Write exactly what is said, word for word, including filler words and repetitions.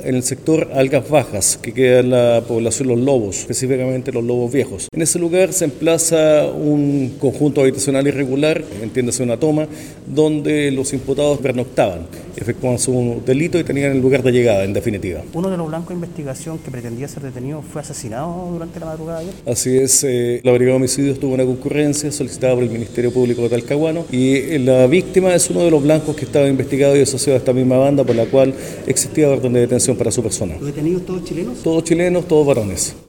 en el sector Algas Bajas, que queda en la población Los Lobos, específicamente Los Lobos Viejos. En ese lugar se emplaza un conjunto habitacional irregular, entiéndase una toma, donde los imputados pernoctaban, efectuaban su delito y tenían el lugar de llegada, en definitiva. Uno de los blancos de investigación que pretendía ser detenido fue asesinado durante la madrugada de ayer. Así es, eh, la Brigada de Homicidios tuvo una concurrencia solicitada por el Ministerio Público de Talcahuano y eh, la víctima es uno de los blancos que estaba investigado y asociado a esta misma banda por la cual existía orden de detención para su persona. ¿Los detenidos todos chilenos? Todos chilenos, todos varones.